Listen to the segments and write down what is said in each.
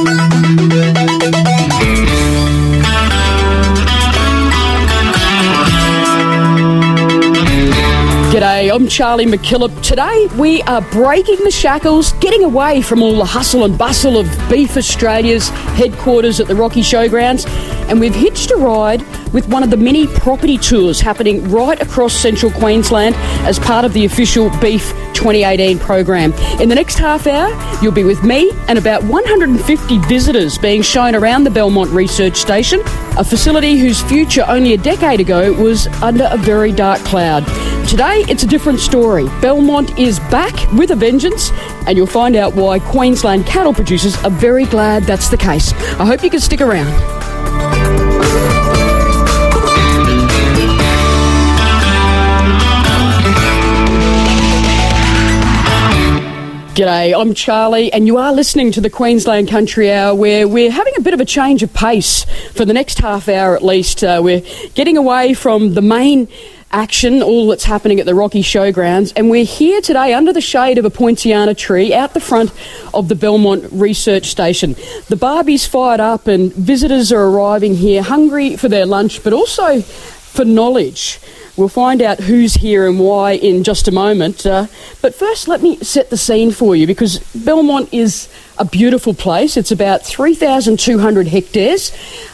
G'day, I'm Charlie McKillop. Today we are breaking the shackles, getting away from all the hustle and bustle of Beef Australia's headquarters at the Rocky Showgrounds, and we've hitched a ride with one of the many property tours happening right across central Queensland as part of the official Beef 2018 program. In the next half hour, you'll be with me and about 150 visitors being shown around the Belmont Research Station, a facility whose future only a decade ago was under a very dark cloud. Today, it's a different story. Belmont is back with a vengeance, and you'll find out why Queensland cattle producers are very glad that's the case. I hope you can stick around. G'day, I'm Charlie, and you are listening to the Queensland Country Hour, where we're having a bit of a change of pace for the next half hour at least. We're getting away from the main action, all that's happening at the Rocky Showgrounds, and we're here today under the shade of a poinciana tree out the front of the Belmont Research Station. The barbie's fired up and visitors are arriving here hungry for their lunch, but also for knowledge. We'll find out who's here and why in just a moment. But first, let me set the scene for you, because Belmont is a beautiful place. It's about 3,200 hectares,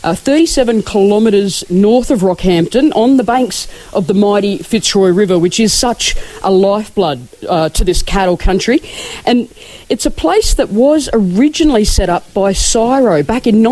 37 kilometres north of Rockhampton, on the banks of the mighty Fitzroy River, which is such a lifeblood to this cattle country. And it's a place that was originally set up by CSIRO back in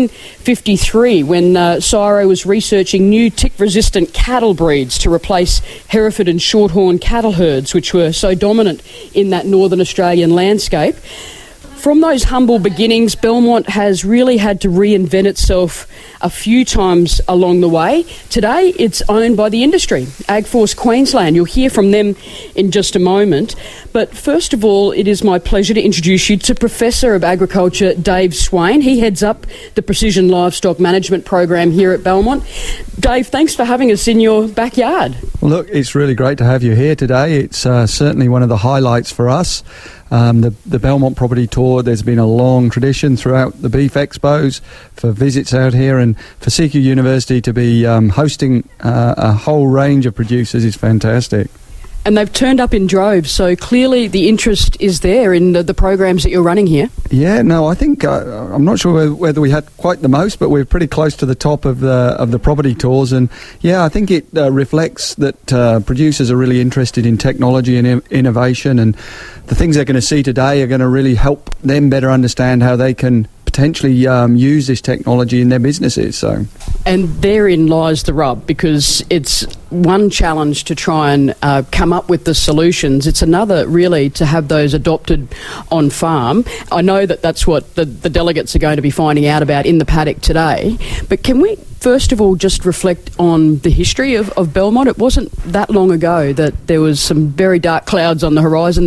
1953, when CSIRO was researching new tick-resistant cattle breeds to replace Hereford and Shorthorn cattle herds, which were so dominant in that northern Australian landscape. From those humble beginnings, Belmont has really had to reinvent itself a few times along the way. Today, it's owned by the industry, AgForce Queensland. You'll hear from them in just a moment. But first of all, it is my pleasure to introduce you to Professor of Agriculture Dave Swain. He heads up the Precision Livestock Management Program here at Belmont. Dave, thanks for having us in your backyard. Well, look, it's really great to have you here today. It's certainly one of the highlights for us. The Belmont Property Tour, there's been a long tradition throughout the Beef Expos for visits out here, and for CQ University to be hosting a whole range of producers is fantastic. And they've turned up in droves, so clearly the interest is there in the programs that you're running here. Yeah, no, I think, I'm not sure whether we had quite the most, but we're pretty close to the top of the property tours. And yeah, I think it reflects that producers are really interested in technology and innovation, and the things they're going to see today are going to really help them better understand how they can potentially use this technology in their businesses. And therein lies the rub, because it's one challenge to try and come up with the solutions. It's another, really, to have those adopted on farm. I know that that's what the delegates are going to be finding out about in the paddock today. But can we, first of all, just reflect on the history of Belmont? It wasn't that long ago that there was some very dark clouds on the horizon.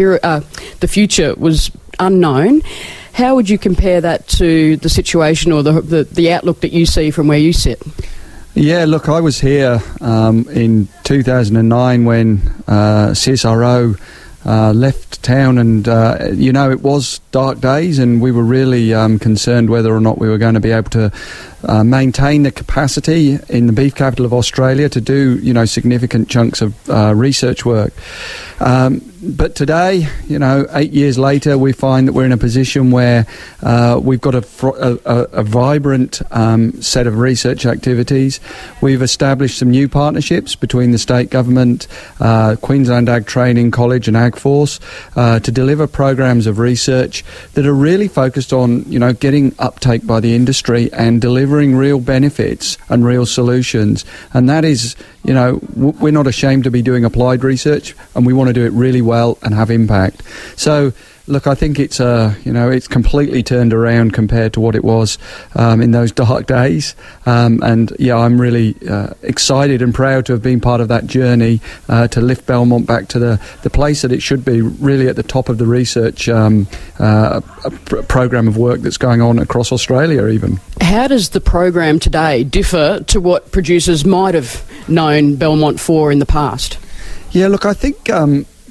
The future was unknown. How would you compare that to the situation or the outlook that you see from where you sit? Yeah, look, I was here in 2009 when CSIRO left town, and it was dark days, and we were really concerned whether or not we were going to be able to maintain the capacity in the beef capital of Australia to do significant chunks of research work. But today, 8 years later, we find that we're in a position where we've got a vibrant set of research activities. We've established some new partnerships between the state government, Queensland Ag Training College and AgForce to deliver programs of research that are really focused on, getting uptake by the industry and delivering real benefits and real solutions. And that is, we're not ashamed to be doing applied research, and we want to do it really well and have impact. So, look, I think it's it's completely turned around compared to what it was in those dark days. And yeah, I'm really excited and proud to have been part of that journey to lift Belmont back to the place that it should be, really at the top of the research program of work that's going on across Australia even. How does the program today differ to what producers might have known Belmont for in the past? Yeah, look, I think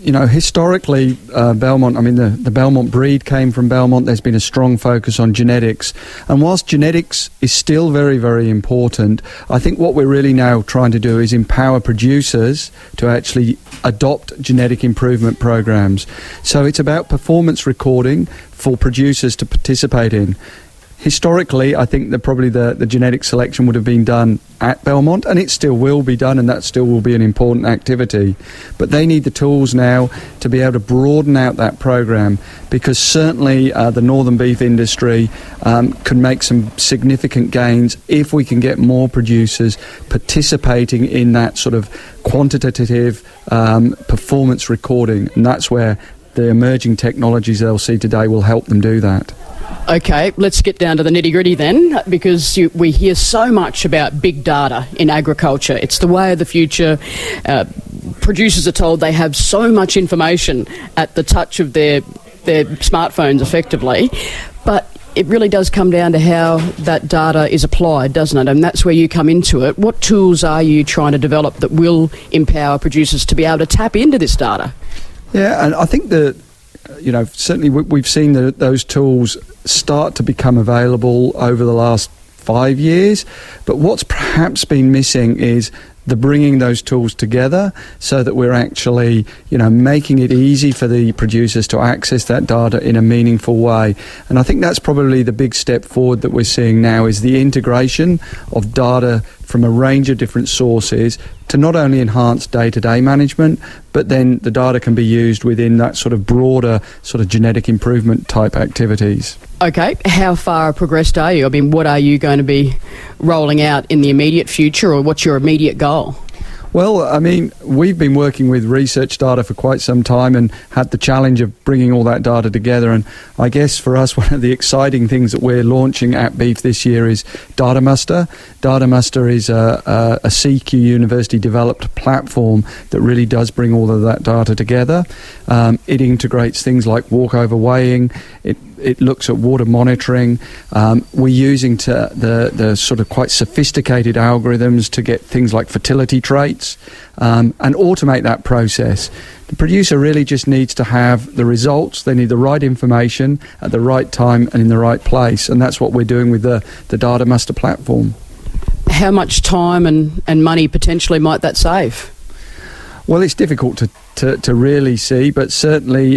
historically, Belmont, the Belmont breed came from Belmont. There's been a strong focus on genetics. And whilst genetics is still very, very important, I think what we're really now trying to do is empower producers to actually adopt genetic improvement programs. So it's about performance recording for producers to participate in. Historically, I think that probably the genetic selection would have been done at Belmont, and it still will be done, and that still will be an important activity. But they need the tools now to be able to broaden out that program, because certainly the northern beef industry can make some significant gains if we can get more producers participating in that sort of quantitative performance recording, and that's where the emerging technologies they'll see today will help them do that. Okay, let's get down to the nitty-gritty then, because we hear so much about big data in agriculture. It's the way of the future. Producers are told they have so much information at the touch of their smartphones, effectively, but it really does come down to how that data is applied, doesn't it? And that's where you come into it. What tools are you trying to develop that will empower producers to be able to tap into this data? Yeah, and I think that certainly we've seen those tools start to become available over the last 5 years, but what's perhaps been missing is the bringing those tools together so that we're actually, making it easy for the producers to access that data in a meaningful way. And I think that's probably the big step forward that we're seeing now, is the integration of data from a range of different sources to not only enhance day-to-day management, but then the data can be used within that sort of broader sort of genetic improvement type activities. Okay, how far progressed are you? What are you going to be rolling out in the immediate future, or what's your immediate goal? Well, we've been working with research data for quite some time and had the challenge of bringing all that data together. And I guess for us, one of the exciting things that we're launching at Beef this year is DataMuster. DataMuster is a CQ University developed platform that really does bring all of that data together. It integrates things like walkover weighing. It looks at water monitoring. We're using the sort of quite sophisticated algorithms to get things like fertility traits and automate that process. The producer really just needs to have the results. They need the right information at the right time and in the right place, and that's what we're doing with the DataMuster platform. How much time and money potentially might that save? Well, it's difficult to really see, but certainly,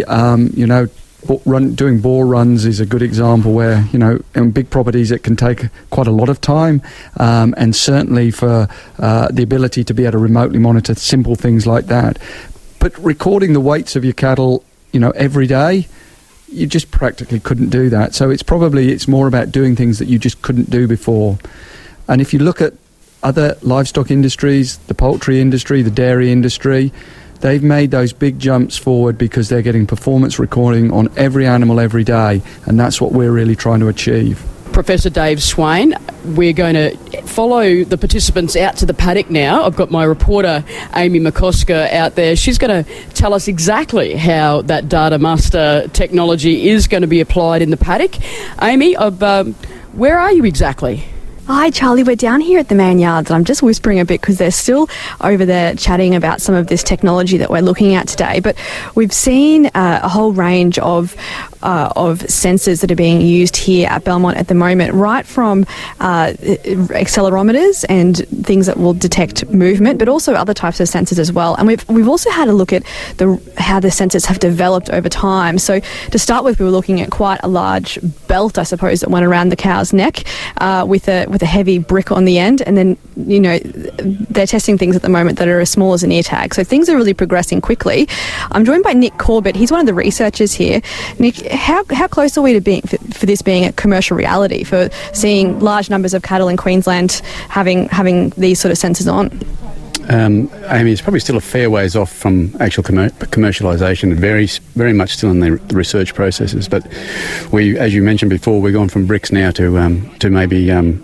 doing bore runs is a good example where, in big properties it can take quite a lot of time, and certainly for the ability to be able to remotely monitor simple things like that. But recording the weights of your cattle, every day, you just practically couldn't do that. So it's more about doing things that you just couldn't do before. And if you look at other livestock industries, the poultry industry, the dairy industry, they've made those big jumps forward because they're getting performance recording on every animal every day, and that's what we're really trying to achieve. Professor Dave Swain, we're going to follow the participants out to the paddock now. I've got my reporter Amy McCosker out there. She's going to tell us exactly how that DataMuster technology is going to be applied in the paddock. Amy, where are you exactly? Hi Charlie, we're down here at the main yards, and I'm just whispering a bit because they're still over there chatting about some of this technology that we're looking at today. But we've seen a whole range of sensors that are being used here at Belmont at the moment, right from accelerometers and things that will detect movement, but also other types of sensors as well. And we've also had a look at how the sensors have developed over time. So to start with, we were looking at quite a large belt, I suppose, that went around the cow's neck with a heavy brick on the end, and then they're testing things at the moment that are as small as an ear tag. So things are really progressing quickly. I'm joined by Nick Corbett. He's one of the researchers here. Nick, how close are we to being for this being a commercial reality, for seeing large numbers of cattle in Queensland having these sort of sensors on? Amy, it's probably still a fair ways off from actual commercialisation, very much still in the research processes. But we, as you mentioned before, we've gone from bricks now to maybe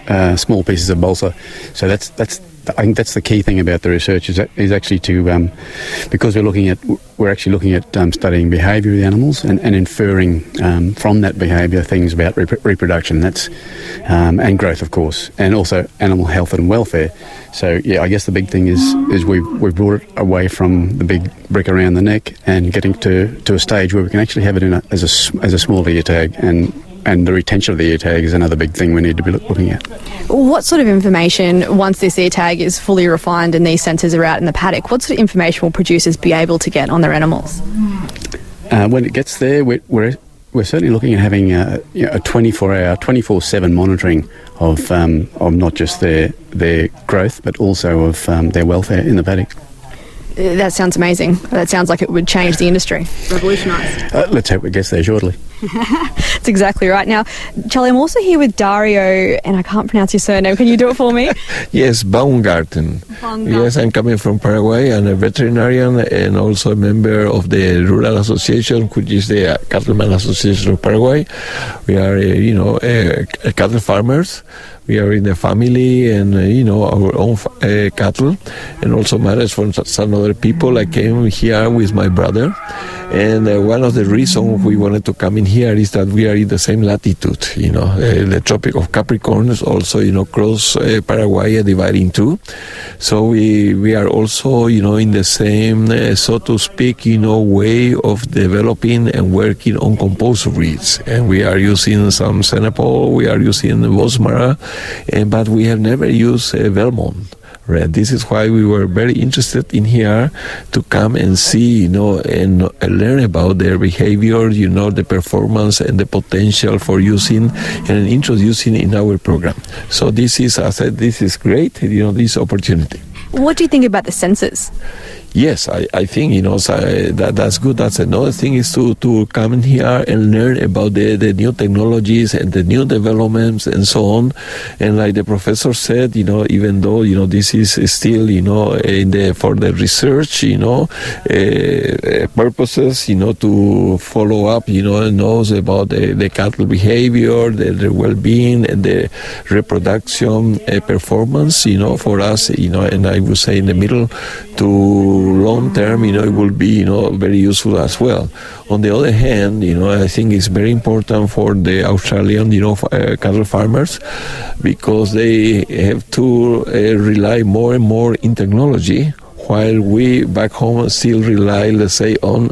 small pieces of balsa. So I think that's the key thing about the research is actually to because we're actually looking at studying behaviour of the animals and inferring from that behaviour things about reproduction. That's and growth, of course, and also animal health and welfare. So yeah, I guess the big thing is we've brought it away from the big brick around the neck and getting to a stage where we can actually have it as a small ear tag, and the retention of the ear tag is another big thing we need to be looking at. What sort of information, once this ear tag is fully refined and these sensors are out in the paddock, what sort of information will producers be able to get on their animals? When it gets there, we're certainly looking at having a 24-hour, 24/7 monitoring of not just their growth, but also of their welfare in the paddock. That sounds amazing. That sounds like it would change the industry, revolutionise. Let's hope it gets there shortly. That's exactly right. Now, Charlie, I'm also here with Dario, and I can't pronounce your surname. Can you do it for me? Yes, Baumgarten. Yes, I'm coming from Paraguay. I'm a veterinarian and also a member of the Rural Association, which is the Cattleman Association of Paraguay. We are, cattle farmers. We are in the family and, our own cattle, and also manage for some other people. I came here with my brother, and one of the reasons we wanted to come in here is that we are in the same latitude. The Tropic of Capricorn is also, cross Paraguay, divided in two. So we are also, in the same, so to speak, way of developing and working on compost breeds. And we are using some Senepal, we are using Bosmara, but we have never used Belmont. Right. This is why we were very interested in here to come and see, and learn about their behavior, the performance and the potential for using and introducing in our program. So this is, as I said, this is great, this opportunity. What do you think about the sensors? Yes, I think, that's good. That's another thing is to come in here and learn about the new technologies and the new developments and so on. And like the professor said, even though, this is still, for the research, purposes, to follow up, and knows about the cattle behavior, their well-being and the reproduction performance, for us, and I would say in the middle to long term, it will be, very useful as well. On the other hand, I think it's very important for the Australian, cattle farmers, because they have to rely more and more in technology, while we back home still rely, let's say, on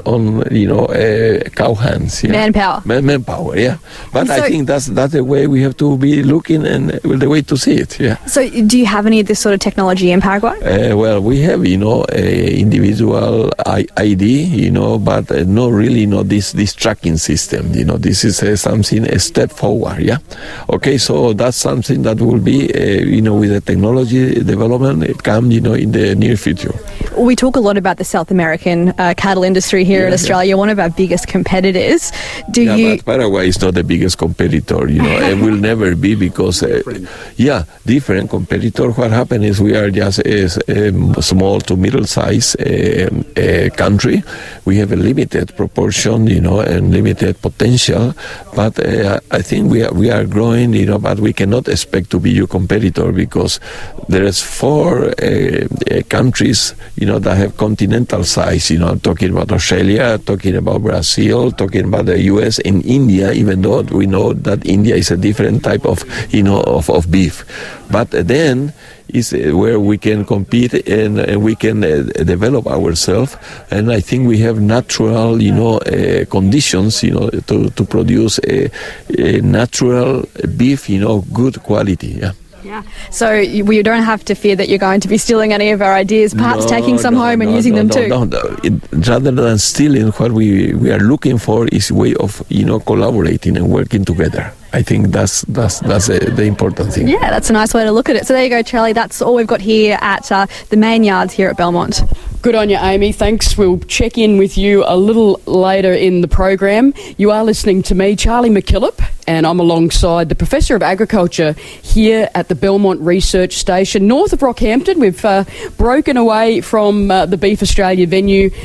cow hands. Yeah? Manpower. Manpower, yeah. But So, I think that's the way we have to be looking and the way to see it, yeah. So do you have any of this sort of technology in Paraguay? Well, we have, a individual ID, but not really, this tracking system. This is something, a step forward, yeah. Okay, so that's something that will be, with the technology development, it come, in the near future. We talk a lot about the South American cattle industry here in Australia, one of our biggest competitors. But Paraguay is not the biggest competitor, it will never be because, different competitor. What happened is we are just a small to middle-sized country. We have a limited proportion, and limited potential, but I think we are growing, but we cannot expect to be your competitor because there is 4 countries, that have continental size. I'm talking about Australia, talking about Brazil, talking about the US and India, even though we know that India is a different type of, of beef. But then is where we can compete and we can develop ourselves. And I think we have natural, conditions, to produce a natural beef, good quality. Yeah. Yeah. So we don't have to fear that you're going to be stealing any of our ideas, perhaps taking some home and using them too. Rather than stealing, what we are looking for is a way of, collaborating and working together. I think that's the important thing. Yeah, that's a nice way to look at it. So there you go, Charlie. That's all we've got here at the main yards here at Belmont. Good on you, Amy. Thanks. We'll check in with you a little later in the program. You are listening to me, Charlie McKillop, and I'm alongside the Professor of Agriculture here at the Belmont Research Station, north of Rockhampton. We've broken away from the Beef Australia venue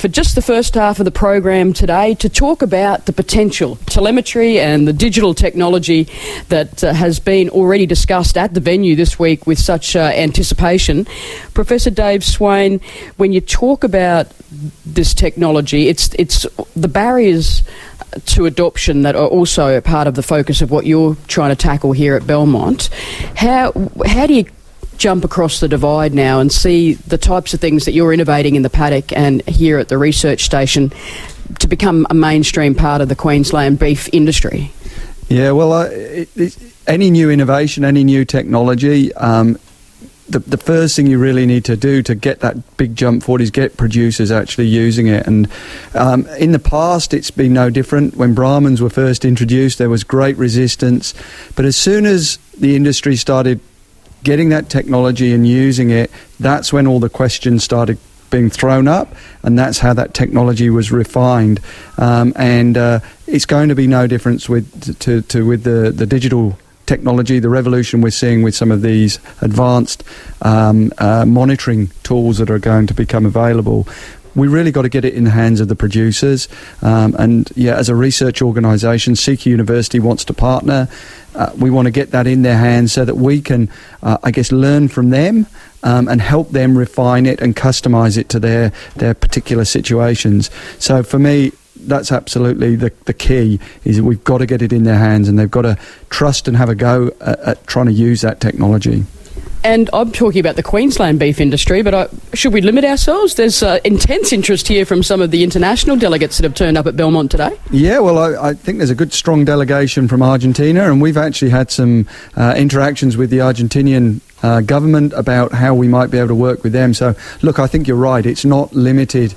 for just the first half of the program today to talk about the potential telemetry and the digital technology that has been already discussed at the venue this week with such anticipation. Professor Dave Swain, when you talk about this technology, it's the barriers to adoption that are also a part of the focus of what you're trying to tackle here at Belmont. How do you jump across the divide now and see the types of things that you're innovating in the paddock and here at the research station to become a mainstream part of the Queensland beef industry? Yeah, well, any new innovation, any new technology, the first thing you really need to do to get that big jump forward is get producers actually using it. And in the past, it's been no different. When Brahmins were first introduced, there was great resistance. But as soon as the industry started getting that technology and using it, that's when all the questions started being thrown up, and that's how that technology was refined. And it's going to be no difference with the digital technology, the revolution we're seeing with some of these advanced monitoring tools that are going to become available. We really got to get it in the hands of the producers. And yeah, as a research organisation, CQ University wants to partner. We want to get that in their hands so that we can, learn from them and help them refine it and customise it to their particular situations. So for me, that's absolutely the key, is we've got to get it in their hands, and they've got to trust and have a go at trying to use that technology. And I'm talking about the Queensland beef industry, but should we limit ourselves? There's intense interest here from some of the international delegates that have turned up at Belmont today. Yeah, well, I think there's a good, strong delegation from Argentina, and we've actually had some interactions with the Argentinian government about how we might be able to work with them. So, look, I think you're right. It's not limited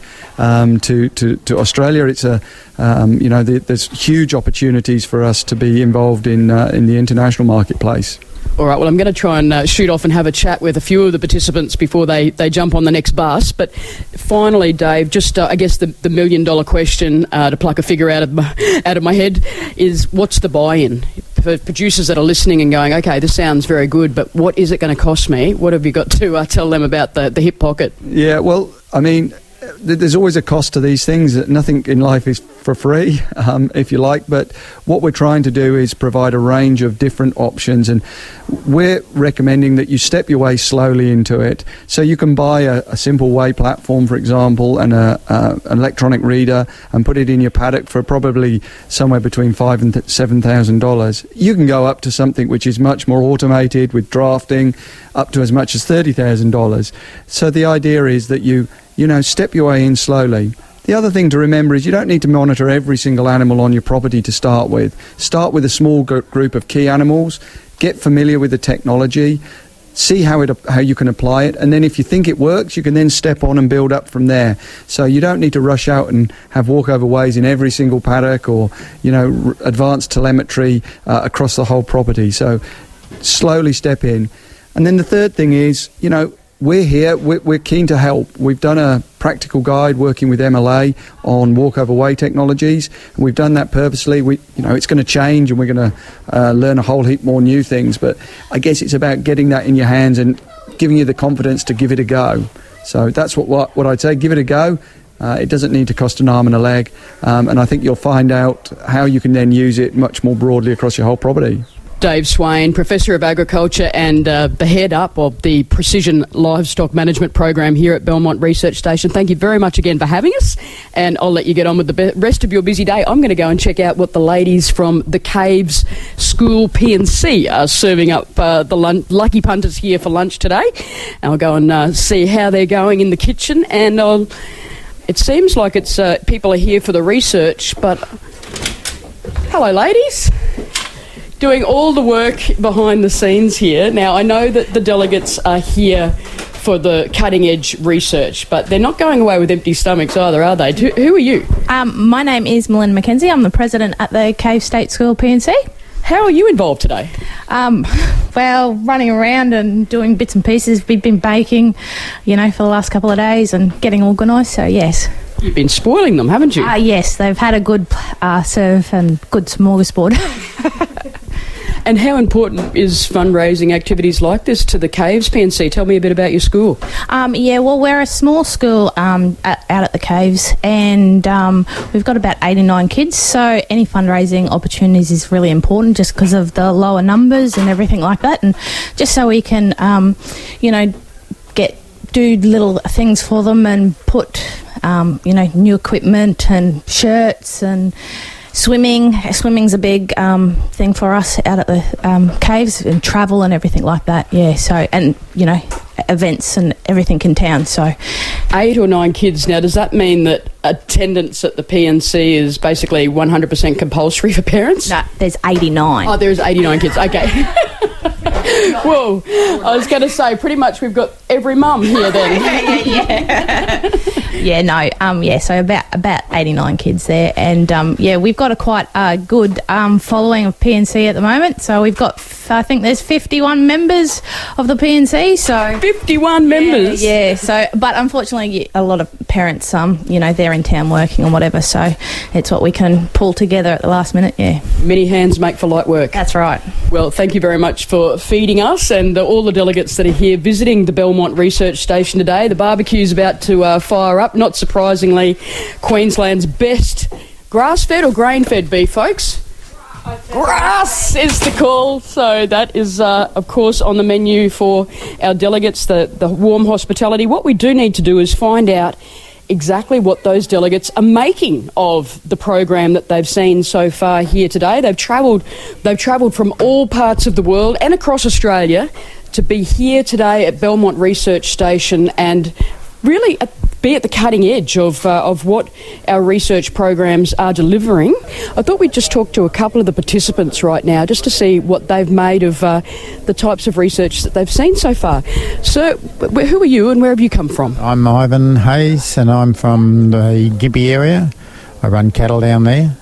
to Australia. It's there's huge opportunities for us to be involved in the international marketplace. All right, well, I'm going to try and shoot off and have a chat with a few of the participants before they jump on the next bus. But finally, Dave, just I guess the million-dollar question to pluck a figure out of my head is, what's the buy-in? For producers that are listening and going, okay, this sounds very good, but what is it going to cost me? What have you got to tell them about the hip pocket? Yeah, well, I mean, there's always a cost to these things. Nothing in life is for free, if you like, but what we're trying to do is provide a range of different options, and we're recommending that you step your way slowly into it. So you can buy a simple weigh platform, for example, and an electronic reader, and put it in your paddock for probably somewhere between $5,000 and $7,000. You can go up to something which is much more automated with drafting, up to as much as $30,000. So the idea is that you step your way in slowly. The other thing to remember is you don't need to monitor every single animal on your property to start with. Start with a small group of key animals, get familiar with the technology, see how you can apply it, and then if you think it works, you can then step on and build up from there. So you don't need to rush out and have walkover ways in every single paddock, or advanced telemetry across the whole property. So slowly step in. And then the third thing is, we're here, we're keen to help. We've done a practical guide working with MLA on walkover weigh technologies, and we've done that purposely. It's going to change, and we're going to learn a whole heap more new things, but I guess it's about getting that in your hands and giving you the confidence to give it a go. So that's what I'd say, give it a go. It doesn't need to cost an arm and a leg, and I think you'll find out how you can then use it much more broadly across your whole property. Dave Swain, Professor of Agriculture and the head up of the Precision Livestock Management Program here at Belmont Research Station. Thank you very much again for having us, and I'll let you get on with the rest of your busy day. I'm going to go and check out what the ladies from the Caves School P&C are serving up the lucky punters here for lunch today. I'll go and see how they're going in the kitchen, and it seems like it's people are here for the research, but hello, ladies. Doing all the work behind the scenes here. Now, I know that the delegates are here for the cutting-edge research, but they're not going away with empty stomachs either, are they? Who are you? My name is Melinda McKenzie. I'm the president at the Cave State School P&C. How are you involved today? Well, running around and doing bits and pieces. We've been baking, for the last couple of days and getting organised, so yes. You've been spoiling them, haven't you? Yes, they've had a good serve and good smorgasbord. And how important is fundraising activities like this to the Caves PNC? Tell me a bit about your school. Well, we're a small school out at the Caves, and we've got about 89 kids, so any fundraising opportunities is really important just because of the lower numbers and everything like that, and just so we can, do little things for them and put, new equipment and shirts and Swimming's a big thing for us out at the Caves, and travel and everything like that. Yeah, so, and, events and everything in town. So 8 or 9 kids. Now, does that mean that attendance at the PNC is basically 100% compulsory for parents? No, there's 89. Oh, there's 89 kids. Okay. Whoa, I was going to say, pretty much we've got every mum here then. So about 89 kids there, and we've got a quite good following of PNC at the moment. So we've got, I think there's 51 members of the PNC. So 51 members. Yeah. So, but unfortunately, a lot of parents, they're in town working or whatever. So it's what we can pull together at the last minute. Yeah. Many hands make for light work. That's right. Well, thank you very much for feeding us and all the delegates that are here visiting the Belmont Research Station today. The barbecue's about to fire up. Not surprisingly, Queensland's best grass-fed or grain-fed beef, folks. Grass is the call. So that is, of course, on the menu for our delegates, the warm hospitality. What we do need to do is find out exactly what those delegates are making of the program that they've seen so far here today. They've travelled from all parts of the world and across Australia to be here today at Belmont Research Station and really be at the cutting edge of what our research programs are delivering. I thought we'd just talk to a couple of the participants right now just to see what they've made of the types of research that they've seen so far. So, who are you and where have you come from? I'm Ivan Hayes and I'm from the Gympie area. I run cattle down there,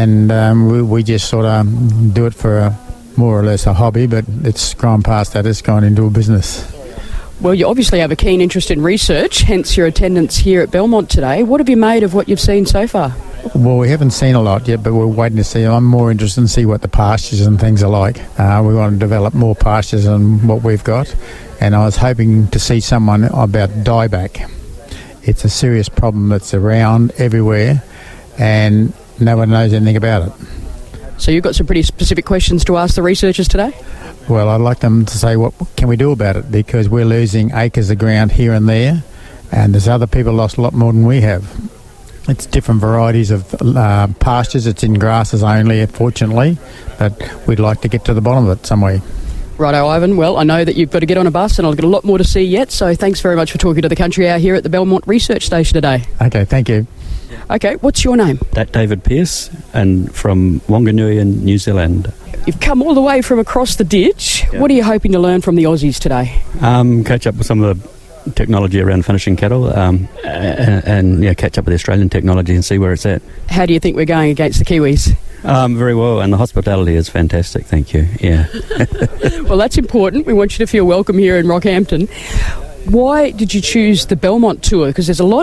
and we just sort of do it for more or less a hobby, but it's gone past that, it's gone into a business. Well, you obviously have a keen interest in research, hence your attendance here at Belmont today. What have you made of what you've seen so far? Well, we haven't seen a lot yet, but we're waiting to see. I'm more interested in see what the pastures and things are like. We want to develop more pastures than what we've got, and I was hoping to see someone about dieback. It's a serious problem that's around everywhere, and no one knows anything about it. So you've got some pretty specific questions to ask the researchers today? Well, I'd like them to say, what can we do about it? Because we're losing acres of ground here and there, and there's other people lost a lot more than we have. It's different varieties of pastures. It's in grasses only, fortunately, but we'd like to get to the bottom of it some way. Righto, Ivan. Well, I know that you've got to get on a bus and I've got a lot more to see yet, so thanks very much for talking to the Country Hour here at the Belmont Research Station today. Okay, thank you. Okay, what's your name? David Pearce, and from Wanganui in New Zealand. You've come all the way from across the ditch. Yep. What are you hoping to learn from the Aussies today? Catch up with some of the technology around finishing cattle, and catch up with the Australian technology and see where it's at. How do you think we're going against the Kiwis? Very well, and the hospitality is fantastic, thank you. Yeah. Well, that's important. We want you to feel welcome here in Rockhampton. Why did you choose the Belmont tour? Because there's a lot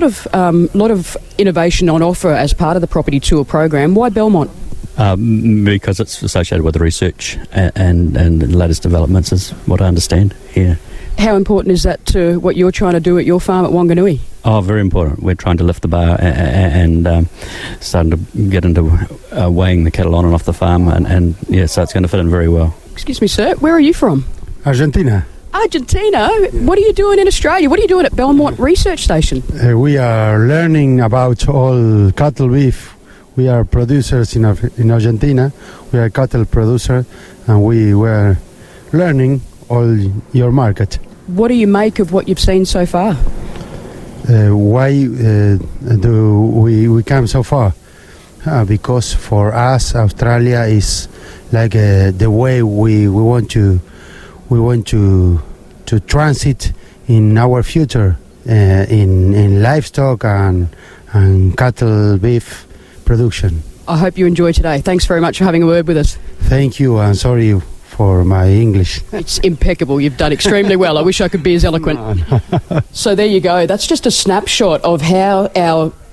of innovation on offer as part of the property tour program. Why Belmont? Because it's associated with the research and the latest developments, is what I understand. Yeah. How important is that to what you're trying to do at your farm at Wanganui? Oh, very important. We're trying to lift the bar and starting to get into weighing the cattle on and off the farm, and so it's going to fit in very well. Excuse me, sir. Where are you from? Argentina. Argentina? What are you doing in Australia? What are you doing at Belmont Research Station? We are learning about all cattle beef. We are producers in Argentina. We are cattle producer, and we were learning all your market. What do you make of what you've seen so far? Why do we come so far? Because for us, Australia is like the way we want to transit in our future in livestock and cattle beef production. I hope you enjoy today. Thanks very much for having a word with us. Thank you, and sorry for my English. It's impeccable. You've done extremely well. I wish I could be as eloquent. So there you go. That's just a snapshot of how our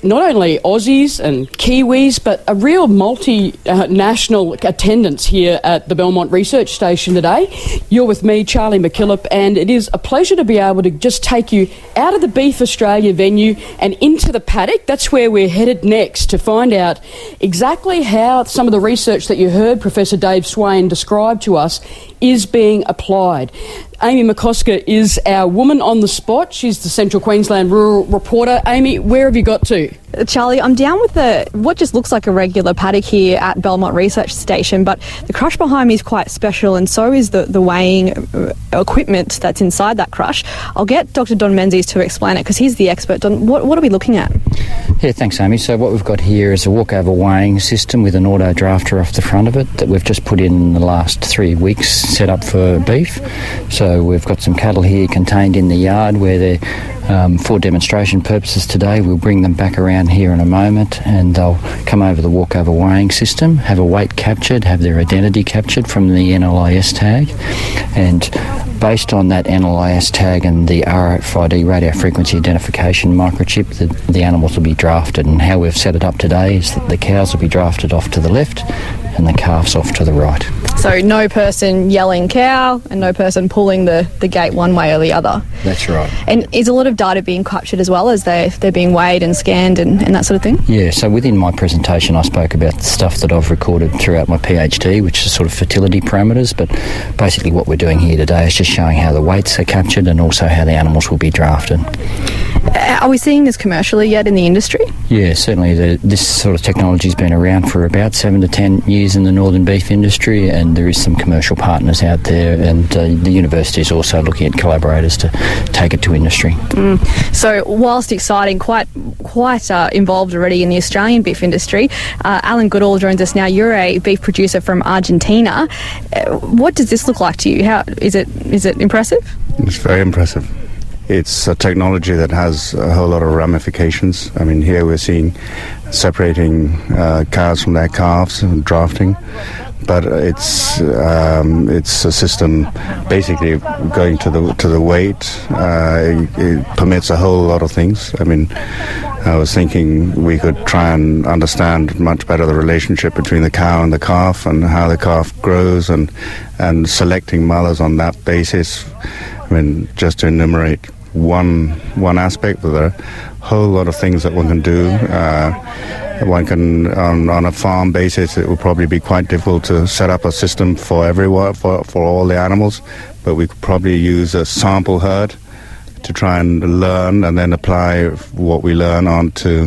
not only Aussies and Kiwis, but a real multi-national attendance here at the Belmont Research Station today. You're with me, Charlie McKillop, and it is a pleasure to be able to just take you out of the Beef Australia venue and into the paddock. That's where we're headed next to find out exactly how some of the research that you heard Professor Dave Swain describe to us is being applied. Amy McCosker is our woman on the spot. She's the Central Queensland Rural Reporter. Amy, where have you got to? Charlie, I'm down with what just looks like a regular paddock here at Belmont Research Station, but the crush behind me is quite special, and so is the weighing equipment that's inside that crush. I'll get Dr. Don Menzies to explain it because he's the expert. Don, what are we looking at? Yeah, thanks, Amy. So what we've got here is a walkover weighing system with an auto drafter off the front of it that we've just put in the last 3 weeks, set up for beef. So we've got some cattle here contained in the yard where they're for demonstration purposes today. We'll bring them back around here in a moment and they'll come over the walkover weighing system, have a weight captured, have their identity captured from the NLIS tag, and based on that NLIS tag and the RFID, radio frequency identification microchip, the animals will be drafted. And how we've set it up today is that the cows will be drafted off to the left and the calves off to the right. So no person yelling cow and no person pulling the gate one way or the other. That's right. And is a lot of data being captured as well as they're being weighed and scanned and that sort of thing? Yeah, so within my presentation I spoke about the stuff that I've recorded throughout my PhD, which is sort of fertility parameters, but basically what we're doing here today is just showing how the weights are captured and also how the animals will be drafted. Are we seeing this commercially yet in the industry? Yeah, certainly. This sort of technology has been around for about 7 to 10 years in the northern beef industry, and there is some commercial partners out there, and the university is also looking at collaborators to take it to industry. So whilst exciting, quite involved already in the Australian beef industry, Alan Goodall joins us now. You're a beef producer from Argentina. What does this look like to you? How is it impressive? It's very impressive. It's a technology that has a whole lot of ramifications. I mean, here we're seeing separating cows from their calves and drafting, but it's a system basically going to the weight. It permits a whole lot of things. I mean, I was thinking we could try and understand much better the relationship between the cow and the calf and how the calf grows and selecting mothers on that basis. I mean, just to enumerate one aspect, but there are a whole lot of things that one can do. One can, on a farm basis, it will probably be quite difficult to set up a system for everyone, for all the animals, but we could probably use a sample herd to try and learn and then apply what we learn onto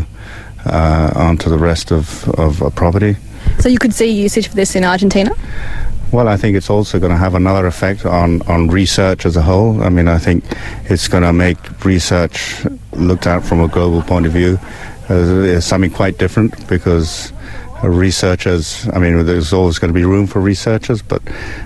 the rest of a property. So you could see usage for this in Argentina? Well, I think it's also going to have another effect on research as a whole. I mean, I think it's going to make research looked at from a global point of view as something quite different, because researchers, I mean, there's always going to be room for researchers, but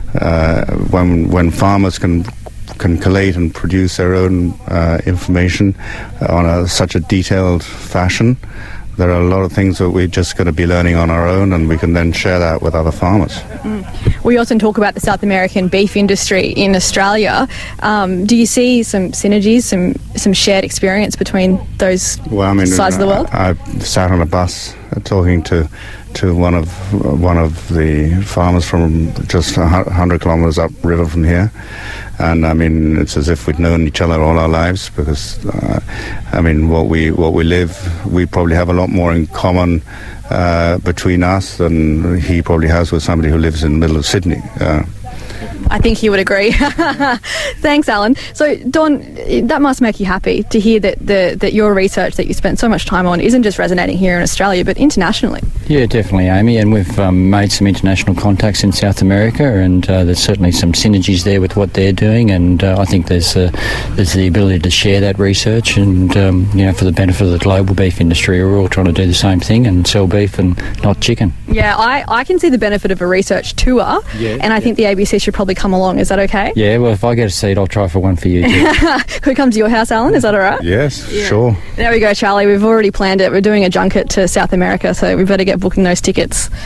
when farmers can collate and produce their own information on such a detailed fashion, there are a lot of things that we're just going to be learning on our own, and we can then share that with other farmers. We often talk about the South American beef industry in Australia. Do you see some synergies, some shared experience between those sides of the world? I sat on a bus talking to one of the farmers from just 100 kilometres upriver from here, and I mean, it's as if we'd known each other all our lives, because I mean, what we live, we probably have a lot more in common between us than he probably has with somebody who lives in the middle of Sydney. I think he would agree. Thanks, Alan. So, Don, that must make you happy to hear that your research that you spent so much time on isn't just resonating here in Australia, but internationally. Yeah, definitely, Amy. And we've made some international contacts in South America, and there's certainly some synergies there with what they're doing. And I think there's the ability to share that research, and for the benefit of the global beef industry, we're all trying to do the same thing and sell beef and not chicken. Yeah, I can see the benefit of a research tour, and I think the ABC should probably come along. Is that okay? Yeah, well, if I get a seat, I'll try for one for you too. Could we come to your house, Alan? Is that all right? Yes, sure. There we go, Charlie. We've already planned it. We're doing a junket to South America, so we better get booking those tickets.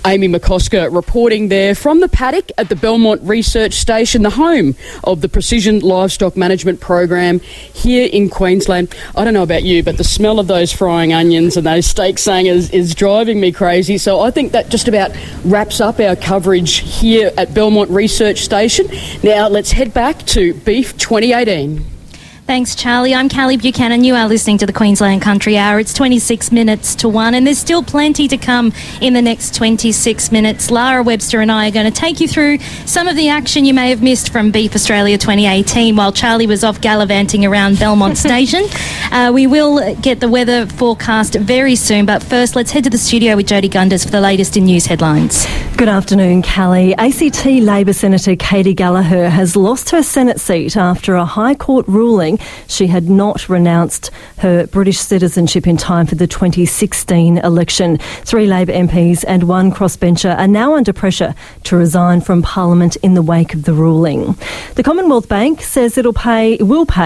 Amy McCosker reporting there from the paddock at the Belmont Research Station, the home of the Precision Livestock Management Program here in Queensland. I don't know about you, but the smell of those frying onions and those steak sangers is driving me crazy. So I think that just about wraps up our coverage here at Belmont Research Station. Now let's head back to Beef 2018. Thanks, Charlie. I'm Callie Buchanan. You are listening to the Queensland Country Hour. It's 26 minutes to 1, and there's still plenty to come in the next 26 minutes. Lara Webster and I are going to take you through some of the action you may have missed from Beef Australia 2018 while Charlie was off gallivanting around Belmont Station. We will get the weather forecast very soon, but first let's head to the studio with Jodie Gunders for the latest in news headlines. Good afternoon, Callie. ACT Labor Senator Katie Gallagher has lost her Senate seat after a High Court ruling she had not renounced her British citizenship in time for the 2016 election. 3 Labor MPs and 1 crossbencher are now under pressure to resign from Parliament in the wake of the ruling. The Commonwealth Bank says it will pay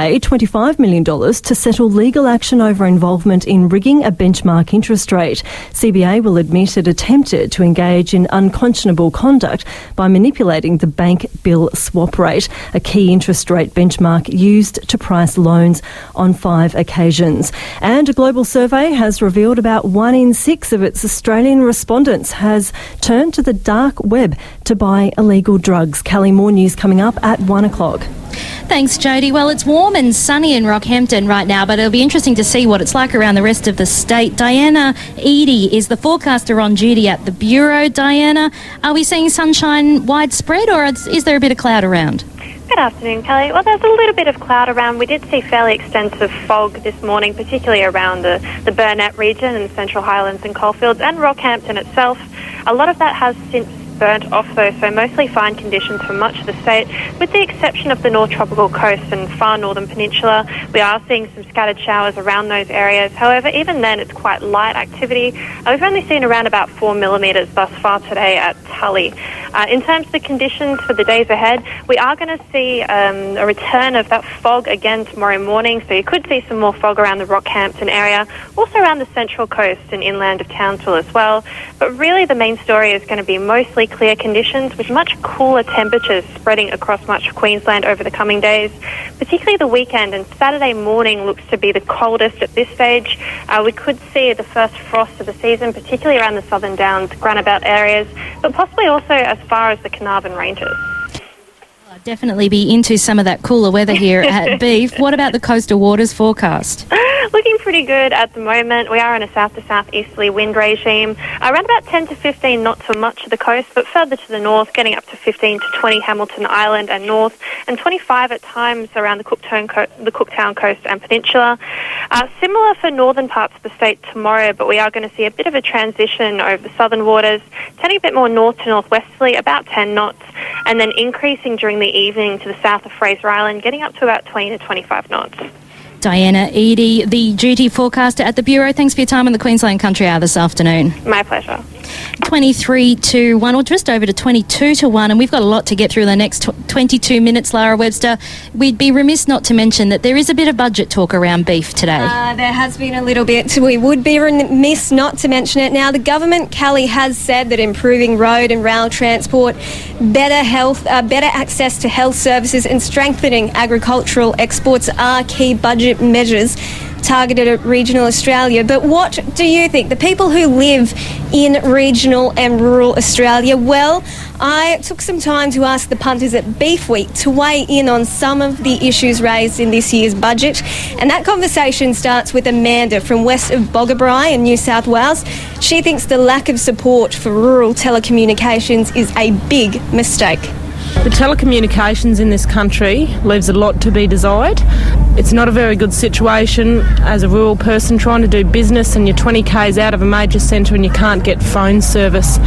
$25 million to settle legal action over involvement in rigging a benchmark interest rate. CBA will admit it attempted to engage in unconscionable conduct by manipulating the bank bill swap rate, a key interest rate benchmark used to price loans on 5 occasions. And a global survey has revealed about 1 in 6 of its Australian respondents has turned to the dark web to buy illegal drugs. Callie, more news coming up at 1 o'clock. Thanks, Jodie. Well, it's warm and sunny in Rockhampton right now, but it'll be interesting to see what it's like around the rest of the state. Diana Eadie is the forecaster on duty at the Bureau. Diana, are we seeing sunshine widespread, or is there a bit of cloud around? Good afternoon, Kelly. Well, there's a little bit of cloud around. We did see fairly extensive fog this morning, particularly around the Burnett region and the Central Highlands and Coalfields and Rockhampton itself. A lot of that has since burnt off though, so mostly fine conditions for much of the state, with the exception of the North Tropical Coast and far northern peninsula. We are seeing some scattered showers around those areas. However, even then it's quite light activity. We've only seen around about 4 millimetres thus far today at Tully. In terms of the conditions for the days ahead, we are going to see a return of that fog again tomorrow morning, so you could see some more fog around the Rockhampton area, also around the Central Coast and inland of Townsville as well. But really the main story is going to be mostly clear conditions with much cooler temperatures spreading across much of Queensland over the coming days. Particularly the weekend and Saturday morning looks to be the coldest at this stage. We could see the first frost of the season, particularly around the Southern Downs, Granabout areas, but possibly also as far as the Carnarvon Ranges. I'll definitely be into some of that cooler weather here at Beef. What about the coastal waters forecast? Looking pretty good at the moment. We are in a south to southeasterly wind regime. Around about 10 to 15 knots for much of the coast, but further to the north, getting up to 15 to 20 Hamilton Island and north, and 25 at times around the Cooktown Coast and Peninsula. Similar for northern parts of the state tomorrow, but we are going to see a bit of a transition over the southern waters, turning a bit more north to northwesterly, about 10 knots, and then increasing during the evening to the south of Fraser Island, getting up to about 20 to 25 knots. Diana Eadie, the duty forecaster at the Bureau. Thanks for your time on the Queensland Country Hour this afternoon. My pleasure. 23 to 1, or just over to 22 to 1, and we've got a lot to get through in the next 22 minutes, Lara Webster. We'd be remiss not to mention that there is a bit of budget talk around beef today. There has been a little bit. We would be remiss not to mention it. Now, the government, Callie, has said that improving road and rail transport, better health, better access to health services and strengthening agricultural exports are key budget measures targeted at regional Australia. But what do you think? The people who live in regional and rural Australia, well, I took some time to ask the punters at Beef Week to weigh in on some of the issues raised in this year's budget. And that conversation starts with Amanda from west of Boggabri in New South Wales. She thinks the lack of support for rural telecommunications is a big mistake. The telecommunications in this country leaves a lot to be desired. It's not a very good situation as a rural person trying to do business and you're 20 k's out of a major centre and you can't get phone service.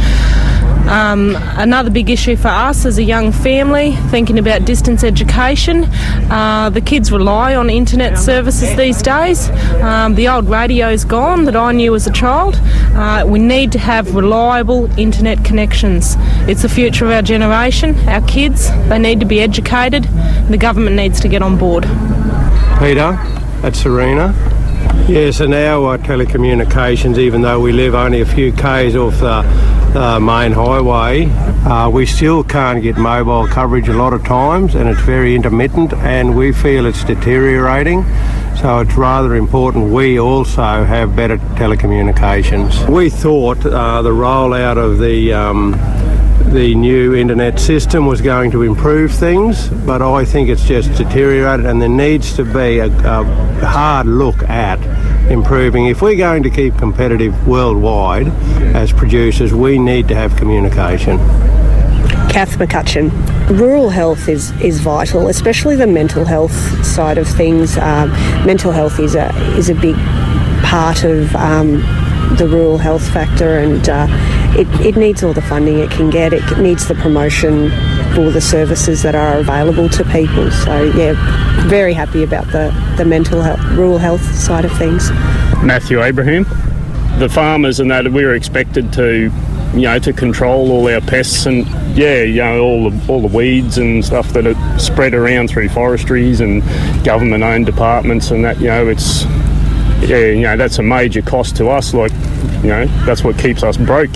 Another big issue for us as a young family, thinking about distance education. The kids rely on internet services these days. The old radio's gone that I knew as a child. We need to have reliable internet connections. It's the future of our generation, our kids. They need to be educated. The government needs to get on board. Peter, that's Serena. Yes, and our telecommunications, even though we live only a few k's off the main highway, we still can't get mobile coverage a lot of times, and it's very intermittent, and we feel it's deteriorating. So it's rather important we also have better telecommunications. We thought the rollout of the new internet system was going to improve things, but I think it's just deteriorated, and there needs to be a hard look at improving. If we're going to keep competitive worldwide as producers, we need to have communication. Kath McCutcheon. Rural health is vital, especially the mental health side of things. Mental health is a big part of the rural health factor, and it needs all the funding it can get. It needs the promotion for the services that are available to people. So, yeah, very happy about the mental health, rural health side of things. Matthew Abraham. The farmers and that, we were expected to control all our pests and, all the weeds and stuff that are spread around through forestries and government-owned departments and that, that's a major cost to us. That's what keeps us broke.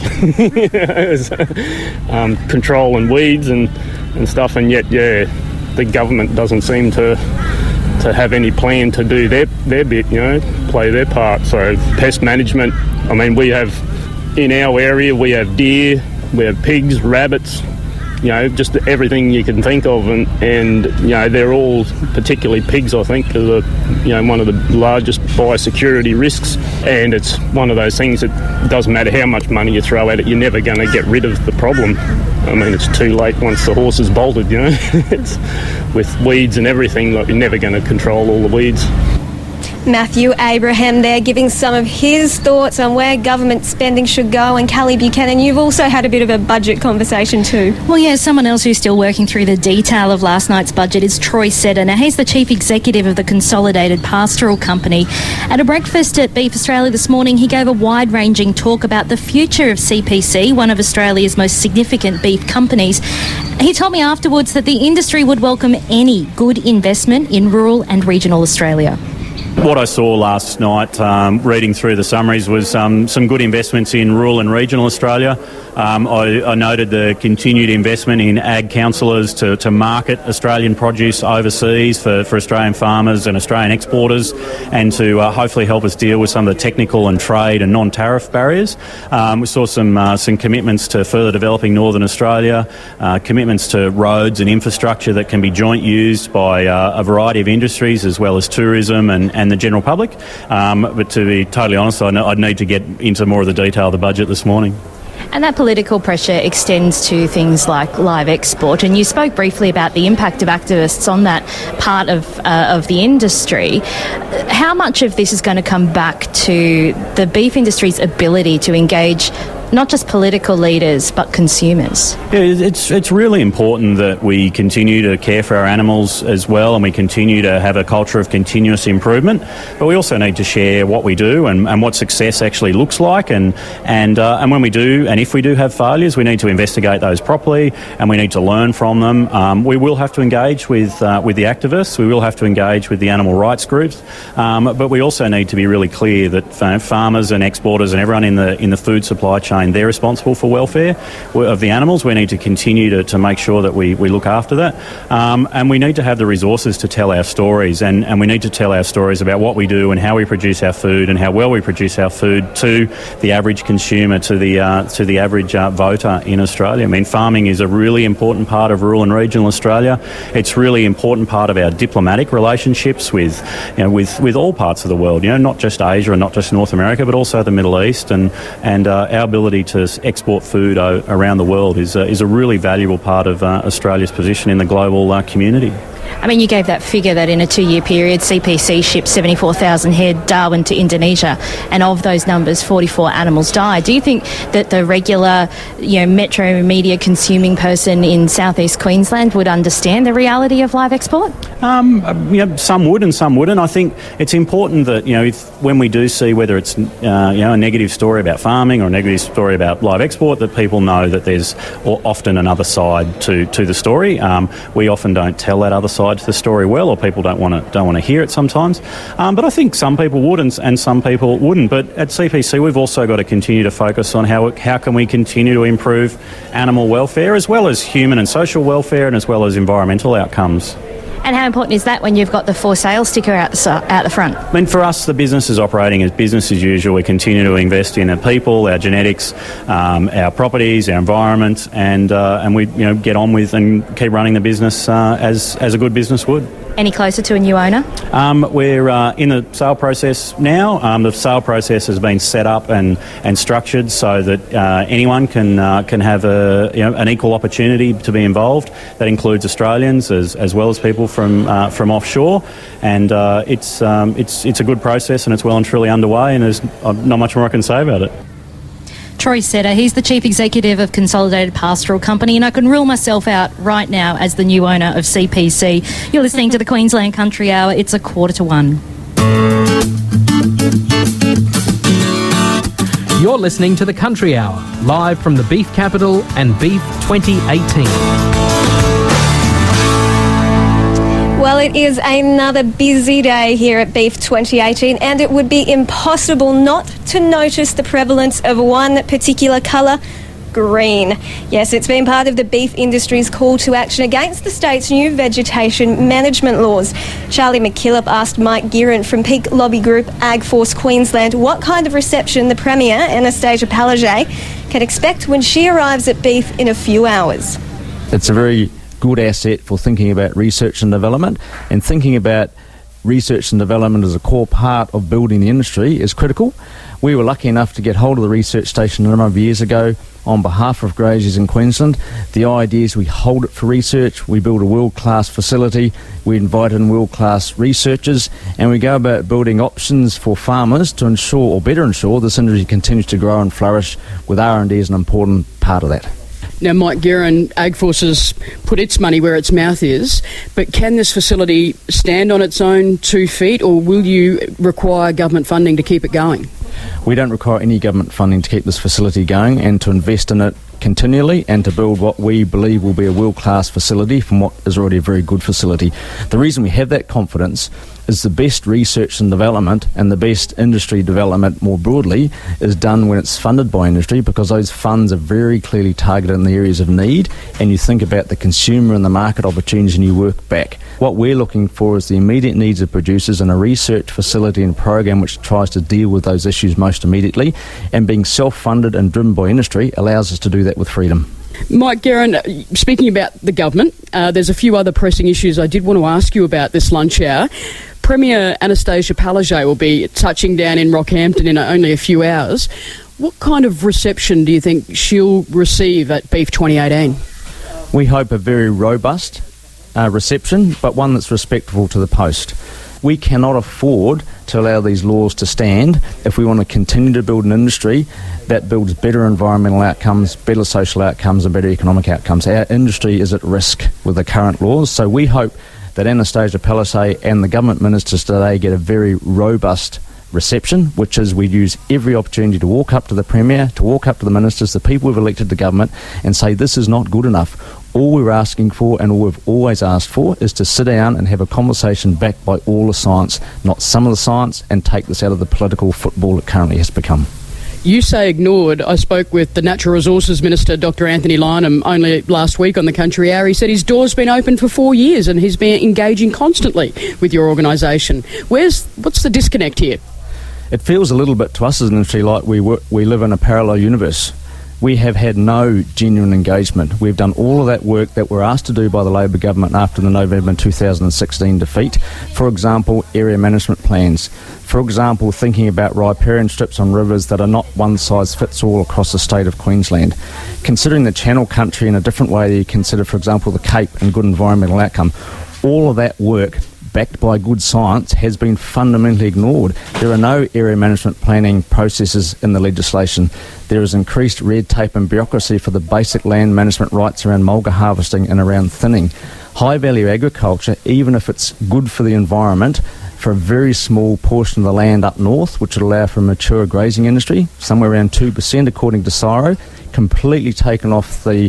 Controlling weeds and stuff, and yet, the government doesn't seem to have any plan to do their bit, play their part. So pest management, we have, in our area, we have deer, we have pigs, rabbits, just everything you can think of, and they're all, particularly pigs, I think, are one of the largest biosecurity risks, and it's one of those things that doesn't matter how much money you throw at it, you're never going to get rid of the problem. It's too late once the horse is bolted, It's with weeds and everything, you're never going to control all the weeds. Matthew Abraham there giving some of his thoughts on where government spending should go. And Callie Buchanan, you've also had a bit of a budget conversation too. Well, yeah, someone else who's still working through the detail of last night's budget is Troy Setter. Now, he's the Chief Executive of the Consolidated Pastoral Company. At a breakfast at Beef Australia this morning, he gave a wide-ranging talk about the future of CPC, one of Australia's most significant beef companies. He told me afterwards that the industry would welcome any good investment in rural and regional Australia. What I saw last night, reading through the summaries, was some good investments in rural and regional Australia. I noted the continued investment in ag counsellors to market Australian produce overseas for Australian farmers and Australian exporters, and to hopefully help us deal with some of the technical and trade and non-tariff barriers. We saw some commitments to further developing Northern Australia, commitments to roads and infrastructure that can be joint used by a variety of industries as well as tourism and the general public. But to be totally honest, I'd need to get into more of the detail of the budget this morning. And that political pressure extends to things like live export. And you spoke briefly about the impact of activists on that part of the industry. How much of this is going to come back to the beef industry's ability to engage not just political leaders but consumers? Yeah, it's really important that we continue to care for our animals as well, and we continue to have a culture of continuous improvement. But we also need to share what we do and what success actually looks like. And when we do, and if we do have failures, we need to investigate those properly, and we need to learn from them. We will have to engage with the activists. We will have to engage with the animal rights groups. But we also need to be really clear that farmers and exporters and everyone in the food supply chain, they're responsible for welfare of the animals. We need to continue to make sure that we look after that. And we need to have the resources to tell our stories, and we need to tell our stories about what we do and how we produce our food and how well we produce our food to the average consumer, to the average voter in Australia. Farming is a really important part of rural and regional Australia. It's a really important part of our diplomatic relationships with all parts of the world, not just Asia and not just North America, but also the Middle East, and our ability to export food around the world is a really valuable part of Australia's position in the global community. You gave that figure that in a 2-year period, CPC shipped 74,000 head Darwin to Indonesia, and of those numbers, 44 animals died. Do you think that the regular, metro media consuming person in southeast Queensland would understand the reality of live export? Some would and some wouldn't. I think it's important that, when we do see whether it's, a negative story about farming or a negative story about live export, that people know that there's often another side to the story. We often don't tell that other side to the story well, or people don't want to hear it sometimes. But I think some people would and some people wouldn't. But at CPC, we've also got to continue to focus on how can we continue to improve animal welfare, as well as human and social welfare, and as well as environmental outcomes. And how important is that when you've got the for sale sticker out the front? I mean, for us, the business is operating as business as usual. We continue to invest in our people, our genetics, our properties, our environment, and we get on with and keep running the business as a good business would. Any closer to a new owner? We're in the sale process now. The sale process has been set up and structured so that anyone can have an equal opportunity to be involved. That includes Australians as well as people from offshore, and it's a good process, and it's well and truly underway, and there's not much more I can say about it. Troy Setter, he's the Chief Executive of Consolidated Pastoral Company, and I can rule myself out right now as the new owner of CPC. You're listening to the Queensland Country Hour. It's 1:45. You're listening to the Country Hour, live from the Beef Capital and Beef 2018. Well, it is another busy day here at Beef 2018, and it would be impossible not to notice the prevalence of one particular colour, green. Yes, it's been part of the beef industry's call to action against the state's new vegetation management laws. Charlie McKillop asked Mike Giron from Peak Lobby Group AgForce Queensland what kind of reception the Premier, Anastasia Palaszczuk, can expect when she arrives at Beef in a few hours. It's a very good asset for thinking about research and development, and thinking about research and development as a core part of building the industry is critical. We were lucky enough to get hold of the research station a number of years ago on behalf of graziers in Queensland. The idea is we hold it for research, we build a world-class facility, we invite in world-class researchers, and we go about building options for farmers to ensure, or better ensure, this industry continues to grow and flourish, with R&D as an important part of that. Now, Mike Giron, AgForce has put its money where its mouth is, but can this facility stand on its own 2 feet, or will you require government funding to keep it going? We don't require any government funding to keep this facility going and to invest in it continually, and to build what we believe will be a world-class facility from what is already a very good facility. The reason we have that confidence is the best research and development and the best industry development more broadly is done when it's funded by industry, because those funds are very clearly targeted in the areas of need, and you think about the consumer and the market opportunities and you work back. What we're looking for is the immediate needs of producers and a research facility and program which tries to deal with those issues most immediately, and being self-funded and driven by industry allows us to do that with freedom. Mike Giron, speaking about the government, there's a few other pressing issues I did want to ask you about this lunch hour. Premier Anastasia Palaszczuk will be touching down in Rockhampton in only a few hours. What kind of reception do you think she'll receive at Beef 2018? We hope a very robust reception, but one that's respectful to the post. We cannot afford to allow these laws to stand if we want to continue to build an industry that builds better environmental outcomes, better social outcomes and better economic outcomes. Our industry is at risk with the current laws, so we hope that Anastasia Palaszczuk and the government ministers today get a very robust reception, which is we use every opportunity to walk up to the Premier, to walk up to the ministers, the people who've elected the government, and say this is not good enough. All we're asking for, and all we've always asked for, is to sit down and have a conversation backed by all the science, not some of the science, and take this out of the political football it currently has become. You say ignored. I spoke with the Natural Resources Minister, Dr Anthony Lynham, only last week on the Country Hour. He said his door's been open for 4 years and he's been engaging constantly with your organisation. What's the disconnect here? It feels a little bit to us as an industry like we live in a parallel universe. We have had no genuine engagement. We've done all of that work that we're asked to do by the Labor government after the November 2016 defeat. For example, area management plans. For example, thinking about riparian strips on rivers that are not one size fits all across the state of Queensland. Considering the Channel Country in a different way that you consider, for example, the Cape and good environmental outcome. All of that work, backed by good science, has been fundamentally ignored. There are no area management planning processes in the legislation. There is increased red tape and bureaucracy for the basic land management rights around mulga harvesting and around thinning. high value agriculture, even if it's good for the environment, for a very small portion of the land up north, which would allow for a mature grazing industry, somewhere around 2% according to CSIRO, completely taken off the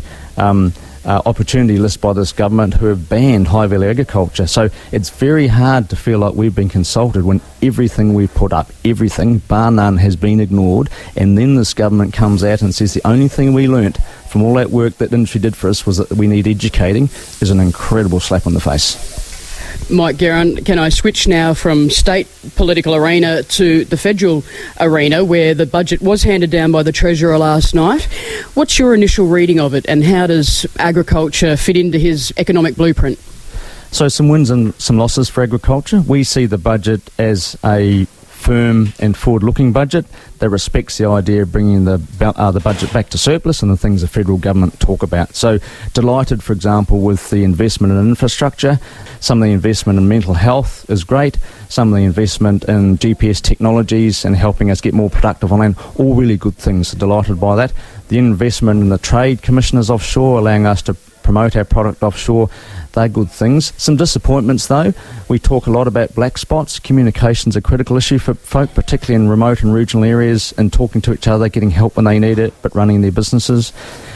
opportunity list by this government, who have banned high value agriculture. So it's very hard to feel like we've been consulted when everything we've put up, everything bar none, has been ignored, and then this government comes out and says the only thing we learnt from all that work that the industry did for us was that we need educating, is an incredible slap on the face. Mike Guerin, can I switch now from state political arena to the federal arena, where the budget was handed down by the Treasurer last night? What's your initial reading of it, and how does agriculture fit into his economic blueprint? So some wins and some losses for agriculture. We see the budget as a firm and forward-looking budget that respects the idea of bringing the budget back to surplus and the things the federal government talk about. So delighted, for example, with the investment in infrastructure. Some of the investment in mental health is great. Some of the investment in GPS technologies and helping us get more productive on land, all really good things. So delighted by that. The investment in the trade commissioners offshore, allowing us to promote our product offshore, they're good things. Some disappointments though. We talk a lot about black spots. Communication's a critical issue for folk, particularly in remote and regional areas, and talking to each other, getting help when they need it, but running their businesses.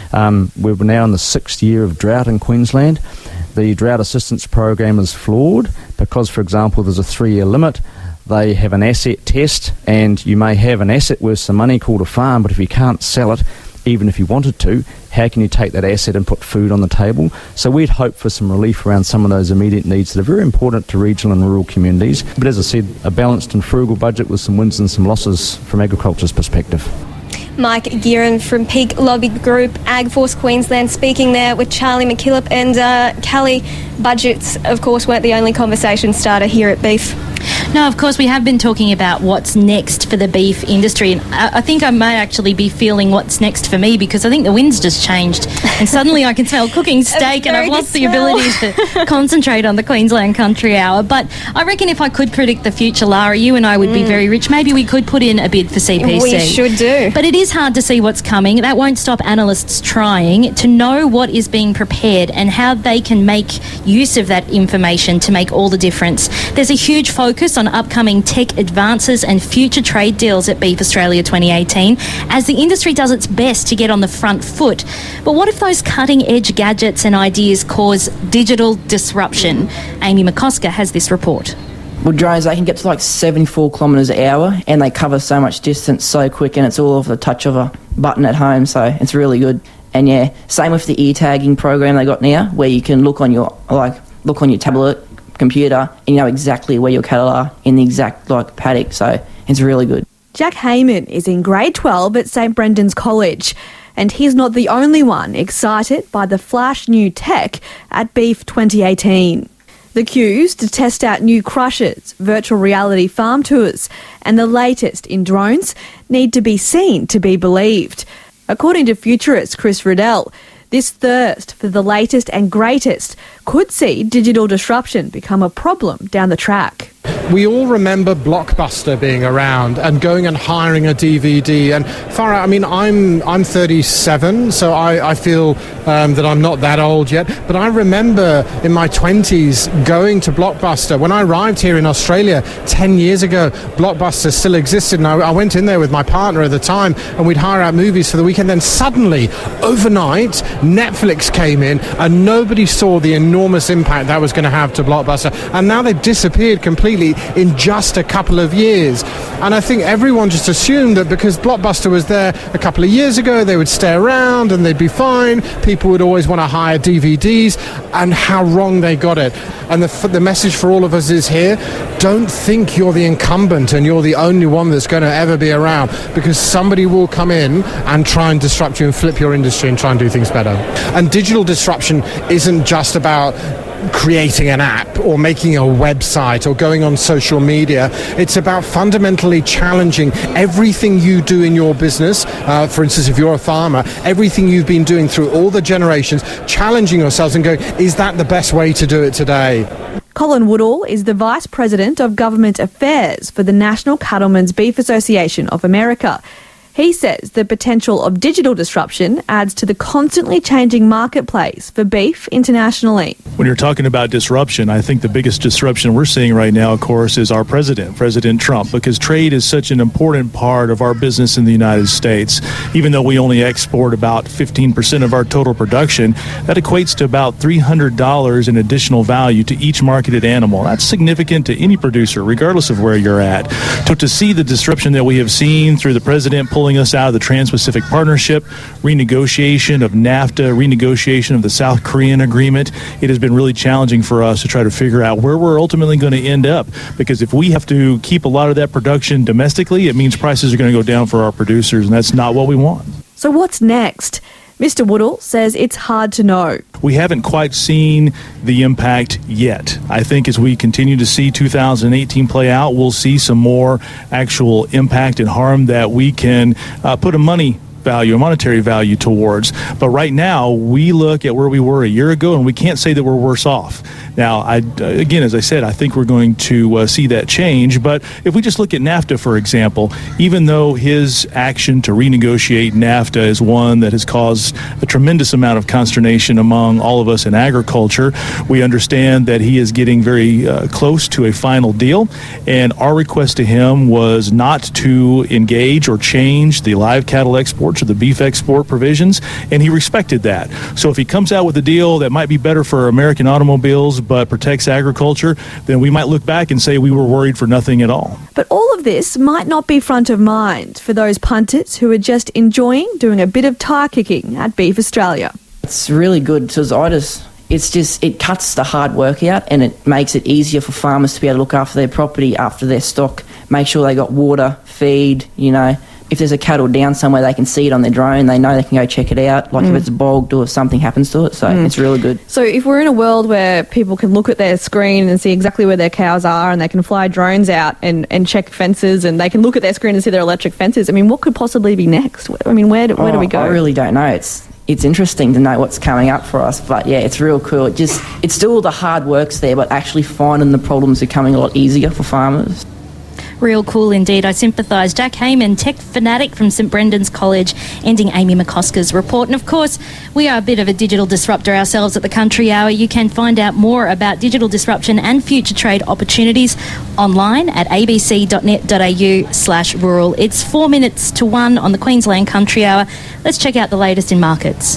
We're now in the 6th year of drought in Queensland. The drought assistance program is flawed because, for example, there's a 3-year limit. They have an asset test, and you may have an asset worth some money called a farm, but if you can't sell it, even if you wanted to, how can you take that asset and put food on the table? So we'd hope for some relief around some of those immediate needs that are very important to regional and rural communities. But as I said, a balanced and frugal budget with some wins and some losses from agriculture's perspective. Mike Guerin from Peak Lobby Group, AgForce Queensland, speaking there with Charlie McKillop. And Callie, budgets, of course, weren't the only conversation starter here at Beef. No, of course, we have been talking about what's next for the beef industry, and I think I may actually be feeling what's next for me, because I think the wind's just changed and suddenly I can smell cooking steak and I've lost the ability to concentrate on the Queensland Country Hour. But I reckon if I could predict the future, Lara, you and I would be very rich. Maybe we could put in a bid for CPC. We should do. But it is hard to see what's coming. That won't stop analysts trying to know what is being prepared and how they can make use of that information to make all the difference. There's a huge focus on upcoming tech advances and future trade deals at Beef Australia 2018 as the industry does its best to get on the front foot. But what if those cutting-edge gadgets and ideas cause digital disruption? Amy McCosker has this report. Well, drones, they can get to like 74 kilometres an hour and they cover so much distance so quick, and it's all off the touch of a button at home, so it's really good. And yeah, same with the ear-tagging program they got now, where you can look on your tablet, computer, and you know exactly where your cattle are in the exact paddock, so it's really good. Jack Heyman is in grade 12 at St Brendan's College, and he's not the only one excited by the flash new tech at Beef 2018. The queues to test out new crushers, virtual reality farm tours, and the latest in drones need to be seen to be believed. According to futurist Chris Riddell, this thirst for the latest and greatest could see digital disruption become a problem down the track. We all remember Blockbuster being around and going and hiring a DVD. And far out, I mean, I'm 37, so I feel that I'm not that old yet. But I remember in my 20s going to Blockbuster. When I arrived here in Australia 10 years ago, Blockbuster still existed. And I went in there with my partner at the time, and we'd hire out movies for the weekend. Then suddenly, overnight, Netflix came in, and nobody saw the enormous impact that was going to have to Blockbuster. And now they've disappeared completely in just a couple of years. And I think everyone just assumed that because Blockbuster was there a couple of years ago, they would stay around and they'd be fine. People would always want to hire DVDs, and how wrong they got it. And the message for all of us is here: don't think you're the incumbent and you're the only one that's going to ever be around, because somebody will come in and try and disrupt you and flip your industry and try and do things better. And digital disruption isn't just about creating an app or making a website or going on social media. It's about fundamentally challenging everything you do in your business. For instance, if you're a farmer, everything you've been doing through all the generations, challenging yourselves and going, is that the best way to do it today? Colin Woodall is the Vice President of Government Affairs for the National Cattlemen's Beef Association of America. He says the potential of digital disruption adds to the constantly changing marketplace for beef internationally. When you're talking about disruption, I think the biggest disruption we're seeing right now, of course, is our president, President Trump, because trade is such an important part of our business in the United States. Even though we only export about 15% of our total production, that equates to about $300 in additional value to each marketed animal. That's significant to any producer, regardless of where you're at. So to see the disruption that we have seen through the president pulling us out of the Trans-Pacific Partnership, renegotiation of NAFTA, renegotiation of the South Korean agreement, it has been really challenging for us to try to figure out where we're ultimately going to end up. Because if we have to keep a lot of that production domestically, it means prices are going to go down for our producers, and that's not what we want. So what's next? Mr. Woodall says it's hard to know. We haven't quite seen the impact yet. I think as we continue to see 2018 play out, we'll see some more actual impact and harm that we can put a monetary value towards. But right now, we look at where we were a year ago, and we can't say that we're worse off. Now, again, as I said, I think we're going to see that change. But if we just look at NAFTA, for example, even though his action to renegotiate NAFTA is one that has caused a tremendous amount of consternation among all of us in agriculture, we understand that he is getting very close to a final deal. And our request to him was not to engage or change the live cattle exports or the beef export provisions, and he respected that. So if he comes out with a deal that might be better for American automobiles but protects agriculture, then we might look back and say we were worried for nothing at all. But all of this might not be front of mind for those punters who are just enjoying doing a bit of tire kicking at Beef Australia. It's really good to Zydus. It cuts the hard work out, and it makes it easier for farmers to be able to look after their property, after their stock, make sure they got water, feed, If there's a cattle down somewhere, they can see it on their drone. They know they can go check it out, like if it's bogged or if something happens to it. So it's really good. So if we're in a world where people can look at their screen and see exactly where their cows are, and they can fly drones out and check fences, and they can look at their screen and see their electric fences, I mean, what could possibly be next? I mean, where do we go? I really don't know. It's interesting to know what's coming up for us, but yeah, it's real cool. It's still all the hard work's there, but actually finding the problems are becoming a lot easier for farmers. Real cool indeed. I sympathise. Jack Heyman, tech fanatic from St Brendan's College, ending Amy McCosker's report. And of course, we are a bit of a digital disruptor ourselves at the Country Hour. You can find out more about digital disruption and future trade opportunities online at abc.net.au/rural. It's 4 minutes to 1 on the Queensland Country Hour. Let's check out the latest in markets.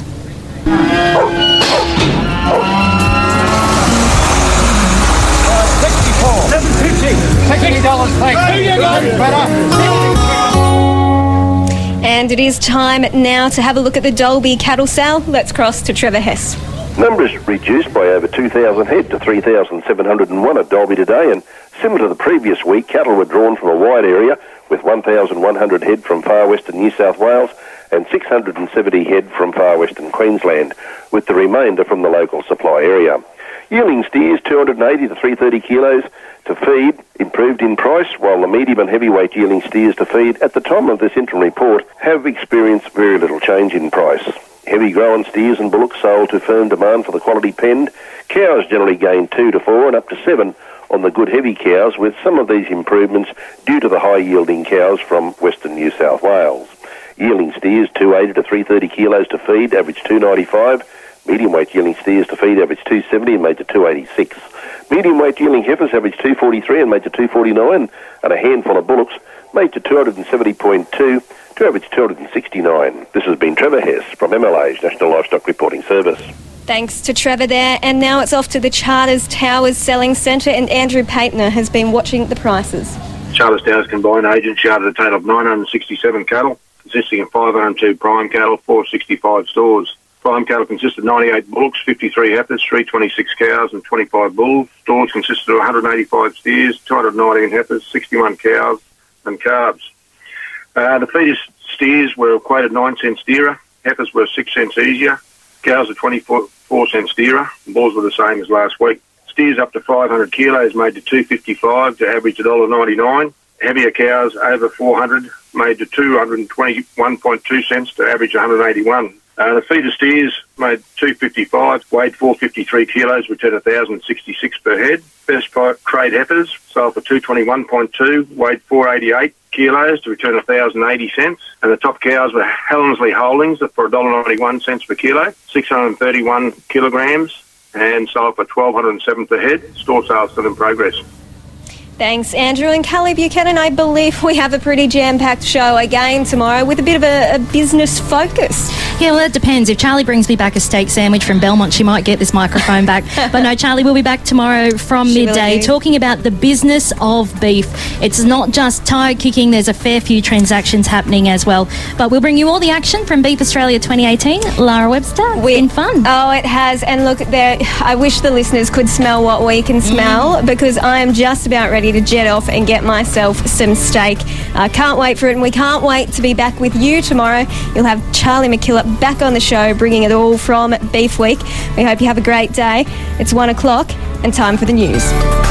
And it is time now to have a look at the Dalby cattle sale. Let's cross to Trevor Hess. Numbers reduced by over 2,000 head to 3,701 at Dalby today, and similar to the previous week, cattle were drawn from a wide area with 1,100 head from far western New South Wales and 670 head from far western Queensland, with the remainder from the local supply area. Yearling steers 280 to 330 kilos to feed improved in price, while the medium and heavyweight yearling steers to feed at the time of this interim report have experienced very little change in price. Heavy grown steers and bullocks sold to firm demand for the quality penned. Cows generally gained 2 to 4 and up to 7 on the good heavy cows, with some of these improvements due to the high yielding cows from western New South Wales. Yearling steers 280 to 330 kilos to feed, average 295. Medium weight yearling steers to feed, average 270 and made to 286. Medium weight yearling heifers average 243 and made to 249, and a handful of bullocks made to 270.2 to average 269. This has been Trevor Hess from MLA's National Livestock Reporting Service. Thanks to Trevor there. And now it's off to the Charters Towers Selling Centre, and Andrew Paitner has been watching the prices. Charters Towers Combined Agent chartered a total of 967 cattle, consisting of 502 prime cattle, 465 stores. Prime cattle consist of 98 bullocks, 53 heifers, 326 cows and 25 bulls. Stores consisted of 185 steers, 219 heifers, 61 cows and calves. The feeder steers were quoted 9 cents dearer, heifers were 6 cents easier, cows were 24 cents dearer, and bulls were the same as last week. Steers up to 500 kilos made to $2.55 to average $1.99. Heavier cows over 400 made to 221.2 cents to average $181. The feeder steers made 255, weighed 453 kilos, returned 1,066 per head. Best crate heifers sold for 221.2, weighed 488 kilos to return 1,080 cents. And the top cows were Helmsley Holdings for $1.91 per kilo, 631 kilograms, and sold for $1,207 per head. Store sales still in progress. Thanks, Andrew. And Callie Buchanan, I believe we have a pretty jam-packed show again tomorrow with a bit of a business focus. Yeah, well, it depends. If Charlie brings me back a steak sandwich from Belmont, she might get this microphone back. But no, Charlie will be back tomorrow from midday talking about the business of beef. It's not just tire kicking. There's a fair few transactions happening as well. But we'll bring you all the action from Beef Australia 2018. Lara Webster, it's been fun. Oh, it has. And look, there, I wish the listeners could smell what we can smell because I am just about ready to jet off and get myself some steak. Can't wait for it, and we can't wait to be back with you tomorrow. You'll have Charlie McKillop back on the show bringing it all from Beef Week. We hope you have a great day. It's 1 o'clock and time for the news.